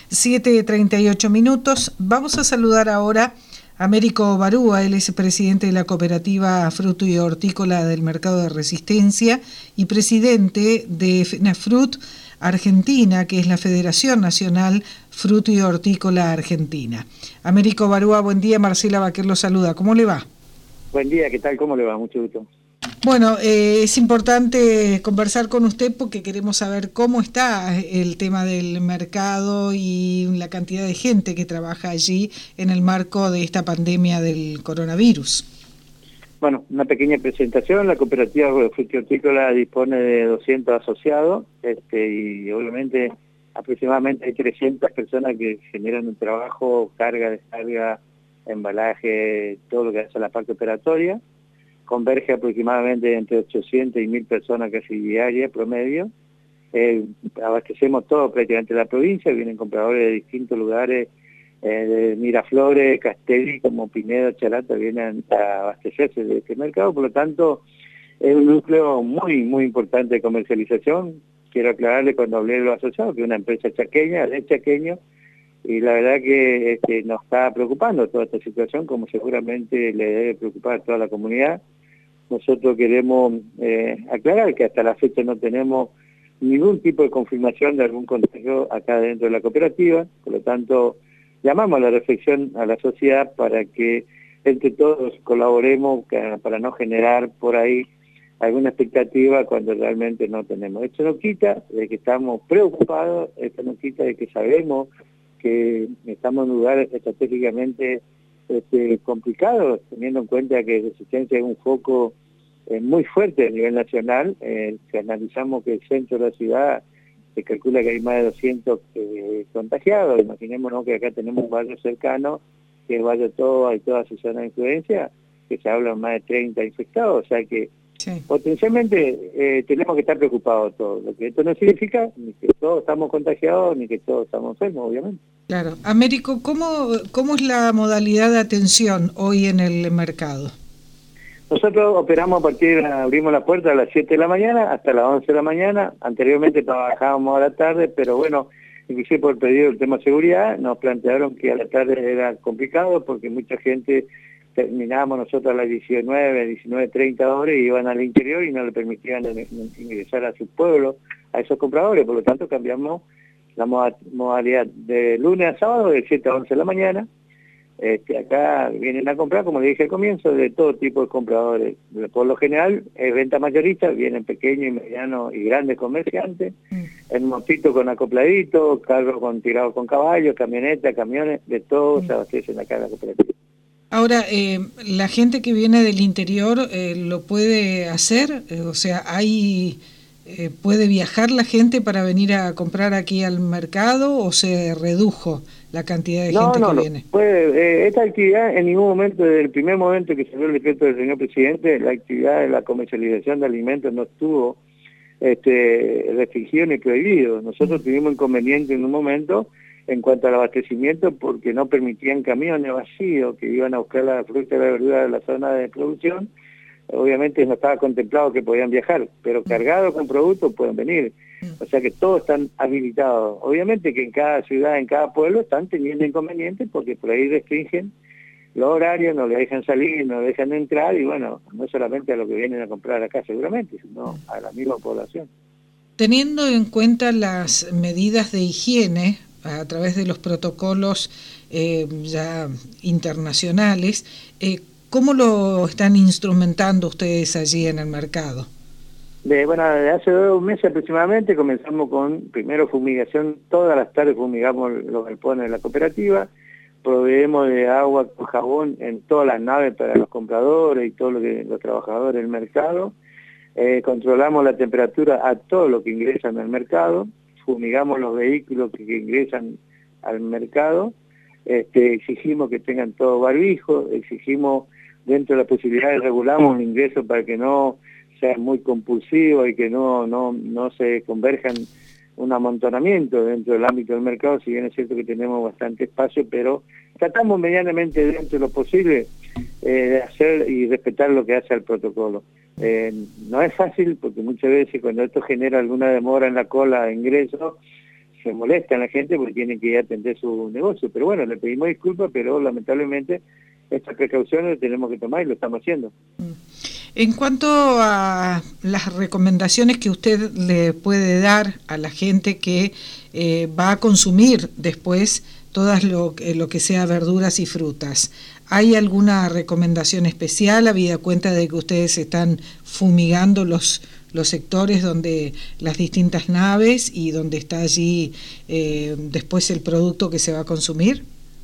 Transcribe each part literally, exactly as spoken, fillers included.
siete treinta y ocho minutos. Vamos a saludar ahora a Américo Barúa. Él es presidente de la cooperativa Fruto y Hortícola del Mercado de Resistencia y presidente de FENAFRUT Argentina, que es la Federación Nacional Fruto y Hortícola Argentina. Américo Barúa, buen día. Marcela Baquer lo saluda. ¿Cómo le va? Buen día, ¿qué tal? ¿Cómo le va? Mucho gusto. Bueno, eh, es importante conversar con usted porque queremos saber cómo está el tema del mercado y la cantidad de gente que trabaja allí en el marco de esta pandemia del coronavirus. Bueno, una pequeña presentación. La cooperativa Fruto y Hortícola dispone de doscientos asociados este, y obviamente aproximadamente hay trescientas personas que generan un trabajo, carga, descarga, embalaje, todo lo que hace la parte operatoria. Converge aproximadamente entre ochocientas y mil personas casi diarias promedio. Eh, abastecemos todo prácticamente la provincia, vienen compradores de distintos lugares, eh, de Miraflores, Castelli, como Pinedo, Charata, vienen a abastecerse de este mercado. Por lo tanto, es un núcleo muy, muy importante de comercialización. Quiero aclararle cuando hablé de los asociados, que es una empresa chaqueña, de chaqueño, y la verdad que este, nos está preocupando toda esta situación, como seguramente le debe preocupar a toda la comunidad. Nosotros queremos eh, aclarar que hasta la fecha no tenemos ningún tipo de confirmación de algún contagio acá dentro de la cooperativa, por lo tanto llamamos a la reflexión a la sociedad para que entre todos colaboremos para no generar por ahí alguna expectativa cuando realmente no tenemos. Esto no quita de que estamos preocupados, esto no quita de que sabemos que estamos en un lugar estratégicamente este, complicado, teniendo en cuenta que Resistencia es un foco eh, muy fuerte a nivel nacional. Eh, si analizamos que el centro de la ciudad se calcula que hay más de doscientos eh, contagiados, imaginémonos que acá tenemos un barrio cercano, que es el Barrio Toba y toda su zona de influencia, que se hablan más de treinta infectados, o sea que sí. Potencialmente eh, tenemos que estar preocupados todos. Lo que esto no significa ni que todos estamos contagiados ni que todos estamos enfermos, obviamente. Claro. Américo, ¿cómo, cómo es la modalidad de atención hoy en el mercado? Nosotros operamos a partir, abrimos la puerta a las siete de la mañana hasta las once de la mañana. Anteriormente trabajábamos a la tarde, pero bueno, inclusive por pedido del tema de seguridad, nos plantearon que a la tarde era complicado porque mucha gente terminábamos nosotros a las diecinueve, diecinueve treinta horas y iban al interior y no le permitían ingresar a su pueblo, a esos compradores. Por lo tanto, cambiamos la modalidad de lunes a sábado de siete a once de la mañana. Este, acá vienen a comprar, como le dije al comienzo, de todo tipo de compradores. Por lo general es venta mayorista, vienen pequeños y medianos y grandes comerciantes, mm. el motito con acopladito, carro con tirado con caballos, camioneta, camiones, de todo mm. se abastecen acá en la cooperativa. Ahora, eh, ¿la gente que viene del interior eh, lo puede hacer? Eh, o sea, ¿hay eh, ¿puede viajar la gente para venir a comprar aquí al mercado o se redujo la cantidad de no, gente no, que no. viene? Puede, eh, esta actividad en ningún momento, desde el primer momento que salió el decreto del señor presidente, la actividad de la comercialización de alimentos no estuvo este, restringido ni prohibido. Nosotros tuvimos inconveniente en un momento en cuanto al abastecimiento porque no permitían camiones vacíos que iban a buscar la fruta y la verdura de la zona de producción. Obviamente no estaba contemplado que podían viajar, pero cargados con productos pueden venir. O sea que todos están habilitados. Obviamente que en cada ciudad, en cada pueblo están teniendo inconvenientes porque por ahí restringen los horarios, no le dejan salir, no le dejan entrar y bueno, no solamente a los que vienen a comprar acá seguramente, sino a la misma población. Teniendo en cuenta las medidas de higiene a través de los protocolos eh, ya internacionales, eh, ¿cómo lo están instrumentando ustedes allí en el mercado? De, bueno, desde hace dos meses aproximadamente comenzamos con, primero, fumigación. Todas las tardes fumigamos los galpones de la cooperativa, proveemos de agua con jabón en todas las naves para los compradores y todos lo que, los trabajadores del mercado. Eh, controlamos la temperatura a todo lo que ingresan al mercado, fumigamos los vehículos que, que ingresan al mercado, este, exigimos que tengan todo barbijo, exigimos dentro de las posibilidades, regulamos el ingreso para que no sea muy compulsivo y que no, no, no se converjan un amontonamiento dentro del ámbito del mercado, si bien es cierto que tenemos bastante espacio, pero tratamos medianamente dentro de lo posible eh, de hacer y respetar lo que hace el protocolo. Eh, no es fácil porque muchas veces cuando esto genera alguna demora en la cola de ingreso, se molesta en la gente porque tienen que ir a atender su negocio. Pero bueno, le pedimos disculpas, pero lamentablemente estas precauciones las tenemos que tomar y lo estamos haciendo. En cuanto a las recomendaciones que usted le puede dar a la gente que eh, va a consumir después todas lo, eh, lo que sea verduras y frutas, ¿hay alguna recomendación especial, habida cuenta de que ustedes están fumigando los, los sectores donde las distintas naves y donde está allí eh, después el producto que se va a consumir?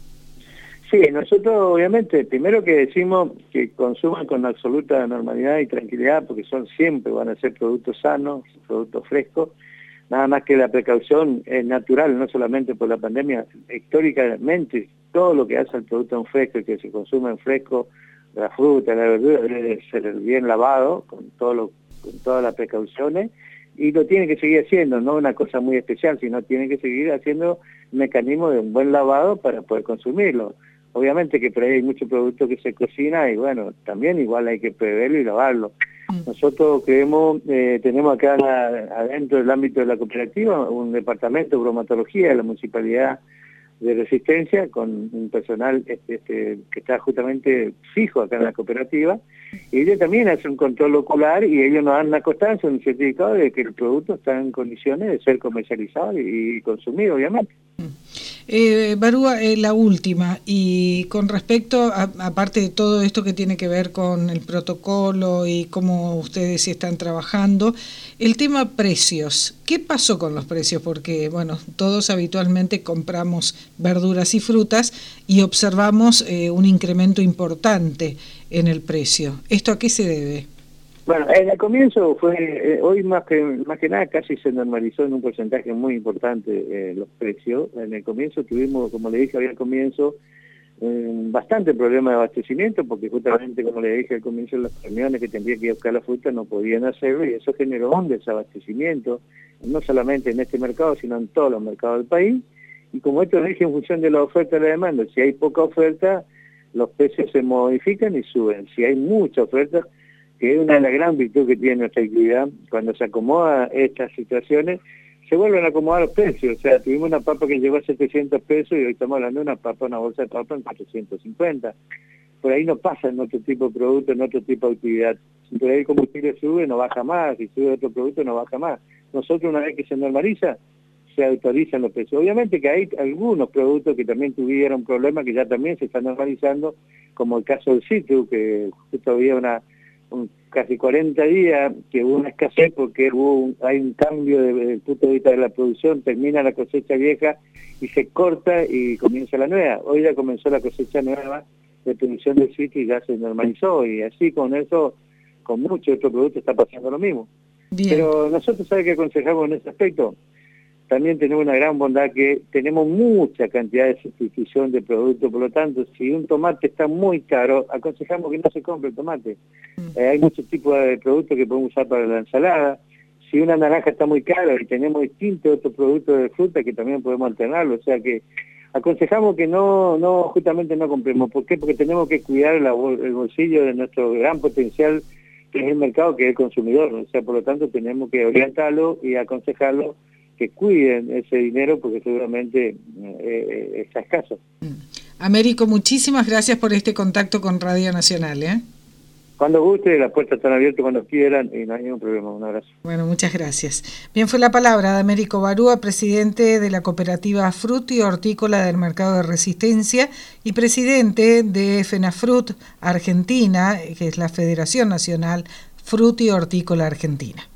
Sí, nosotros obviamente, primero que decimos que consuman con absoluta normalidad y tranquilidad, porque son siempre van a ser productos sanos, productos frescos, nada más que la precaución es natural, no solamente por la pandemia, históricamente todo lo que hace el producto en fresco y que se consume en fresco, la fruta, la verdura, debe ser bien lavado, con, todo lo, con todas las precauciones, y lo tiene que seguir haciendo, no una cosa muy especial, sino tiene que seguir haciendo un mecanismo de un buen lavado para poder consumirlo. Obviamente que por ahí hay mucho producto que se cocina y bueno, también igual hay que preverlo y lavarlo. Nosotros creemos, eh, tenemos acá la, adentro del ámbito de la cooperativa un departamento de bromatología de la Municipalidad de Resistencia con un personal este, este, que está justamente fijo acá en la cooperativa y ellos también hacen un control ocular y ellos nos dan la constancia, un certificado de que el producto está en condiciones de ser comercializado y, y consumido, obviamente. Eh, Barúa, eh, la última, y con respecto, a, aparte de todo esto que tiene que ver con el protocolo y cómo ustedes están trabajando, el tema precios, ¿qué pasó con los precios? Porque, bueno, todos habitualmente compramos verduras y frutas y observamos eh, un incremento importante en el precio. ¿Esto a qué se debe? Bueno, en el comienzo fue, eh, hoy más que más que nada casi se normalizó en un porcentaje muy importante eh, los precios. En el comienzo tuvimos, como le dije al comienzo, eh, bastante problema de abastecimiento, porque justamente, como le dije al comienzo, los camiones que tendrían que ir a buscar la fruta no podían hacerlo y eso generó un desabastecimiento, no solamente en este mercado, sino en todos los mercados del país. Y como esto lo dije, en función de la oferta y la demanda, si hay poca oferta, los precios se modifican y suben. Si hay mucha oferta, que es una de las grandes virtudes que tiene nuestra actividad, cuando se acomoda estas situaciones, se vuelven a acomodar los precios. O sea, tuvimos una papa que llegó a setecientos pesos y hoy estamos hablando de una papa, una bolsa de papa en cuatrocientos cincuenta. Por ahí no pasa en otro tipo de producto, en otro tipo de actividad. Si por ahí el combustible sube, no baja más, si sube otro producto, no baja más. Nosotros, una vez que se normaliza, se autorizan los precios. Obviamente que hay algunos productos que también tuvieron problemas que ya también se están normalizando, como el caso del citrus, que justo había una un, casi cuarenta días que hubo una escasez porque hubo un, hay un cambio desde el punto de vista de la producción, termina la cosecha vieja y se corta y comienza la nueva. Hoy ya comenzó la cosecha nueva de producción del citrus y ya se normalizó y así con eso, con muchos otros productos está pasando lo mismo. Bien. Pero nosotros, ¿sabe qué aconsejamos en ese aspecto? También tenemos una gran bondad que tenemos mucha cantidad de sustitución de productos, por lo tanto, si un tomate está muy caro, aconsejamos que no se compre el tomate. Mm. Eh, hay muchos tipos de productos que podemos usar para la ensalada. Si una naranja está muy cara y tenemos distintos otros productos de fruta que también podemos alternarlo, o sea que aconsejamos que no, no justamente no compremos. ¿Por qué? Porque tenemos que cuidar la, el bolsillo de nuestro gran potencial, que es el mercado, que es el consumidor. O sea, por lo tanto, tenemos que orientarlo y aconsejarlo que cuiden ese dinero porque seguramente eh, está escaso. Américo, muchísimas gracias por este contacto con Radio Nacional. ¿eh? Cuando guste, las puertas están abiertas cuando quieran y no hay ningún problema. Un abrazo. Bueno, muchas gracias. Bien, fue la palabra de Américo Barúa, presidente de la cooperativa Fruti Hortícola del Mercado de Resistencia y presidente de FENAFRUT Argentina, que es la Federación Nacional Fruti Hortícola Argentina.